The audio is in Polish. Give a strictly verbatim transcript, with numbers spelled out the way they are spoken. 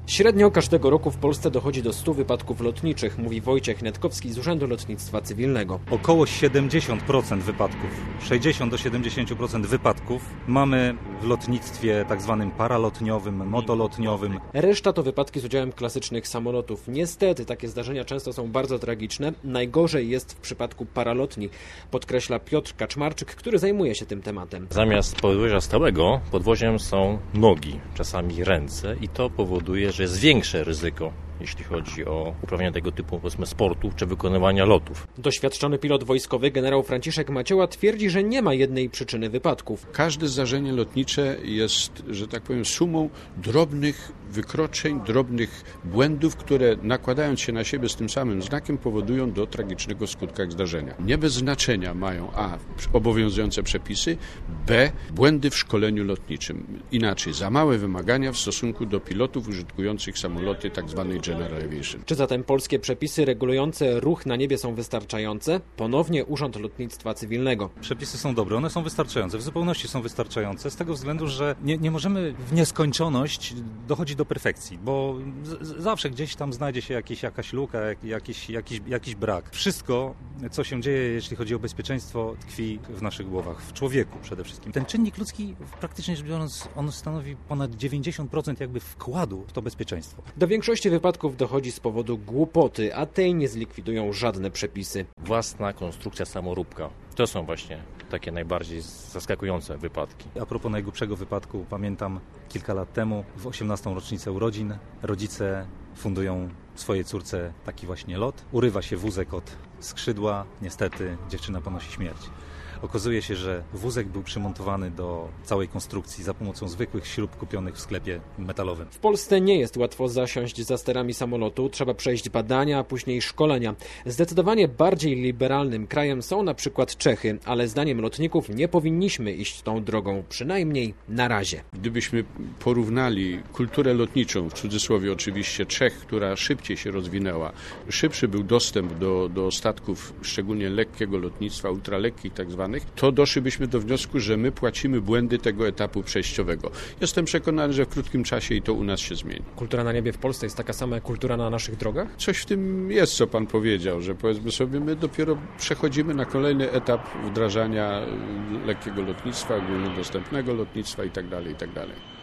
Średnio każdego roku w Polsce dochodzi do stu wypadków lotniczych, mówi Wojciech Netkowski z Urzędu Lotnictwa Cywilnego. Około siedemdziesiąt procent wypadków, sześćdziesiąt do siedemdziesięciu procent wypadków mamy w lotnictwie tak zwanym paralotniowym, motolotniowym. Reszta to wypadki z udziałem klasycznych samolotów. Niestety takie zdarzenia często są bardzo tragiczne. Najgorzej jest w przypadku paralotni, podkreśla Piotr Kaczmarczyk, który zajmuje się tym tematem. Zamiast podwozia stałego podwoziem są nogi, czasami ręce i to powoduje, że jest większe ryzyko, jeśli chodzi o uprawianie tego typu, powiedzmy, sportów czy wykonywania lotów. Doświadczony pilot wojskowy generał Franciszek Macioła twierdzi, że nie ma jednej przyczyny wypadków. Każde zdarzenie lotnicze jest, że tak powiem, sumą drobnych wykroczeń, drobnych błędów, które nakładając się na siebie z tym samym znakiem powodują do tragicznego skutka zdarzenia. Nie bez znaczenia mają a. obowiązujące przepisy, b. błędy w szkoleniu lotniczym. Inaczej, za małe wymagania w stosunku do pilotów użytkujących samoloty tzw. General Aviation. Czy zatem polskie przepisy regulujące ruch na niebie są wystarczające? Ponownie Urząd Lotnictwa Cywilnego. Przepisy są dobre, one są wystarczające, w zupełności są wystarczające, z tego względu, że nie, nie możemy w nieskończoność dochodzić do perfekcji, bo z, zawsze gdzieś tam znajdzie się jakieś, jakaś luka, jakiś, jakiś, jakiś brak. Wszystko, co się dzieje, jeśli chodzi o bezpieczeństwo, tkwi w naszych głowach, w człowieku przede wszystkim. Ten czynnik ludzki, praktycznie rzecz biorąc, on stanowi ponad dziewięćdziesiąt procent jakby wkładu w to bezpieczeństwo. Do większości wypadków dochodzi z powodu głupoty, a tej nie zlikwidują żadne przepisy. Własna konstrukcja samoróbka. To są właśnie takie najbardziej zaskakujące wypadki. A propos najgłupszego wypadku, pamiętam kilka lat temu, w osiemnastą rocznicę urodzin, rodzice fundują swojej córce taki właśnie lot. Urywa się wózek od skrzydła, niestety dziewczyna ponosi śmierć. Okazuje się, że wózek był przymontowany do całej konstrukcji za pomocą zwykłych śrub kupionych w sklepie metalowym. W Polsce nie jest łatwo zasiąść za sterami samolotu, trzeba przejść badania, a później szkolenia. Zdecydowanie bardziej liberalnym krajem są na przykład Czechy, ale zdaniem lotników nie powinniśmy iść tą drogą, przynajmniej na razie. Gdybyśmy porównali kulturę lotniczą, w cudzysłowie oczywiście Czech, która szybciej się rozwinęła, szybszy był dostęp do, do statków, szczególnie lekkiego lotnictwa, ultralekkich tak zwanych, to doszlibyśmy do wniosku, że my płacimy błędy tego etapu przejściowego. Jestem przekonany, że w krótkim czasie i to u nas się zmieni. Kultura na niebie w Polsce jest taka sama jak kultura na naszych drogach? Coś w tym jest, co pan powiedział, że powiedzmy sobie, my dopiero przechodzimy na kolejny etap wdrażania lekkiego lotnictwa, ogólnodostępnego lotnictwa i tak dalej, i tak dalej.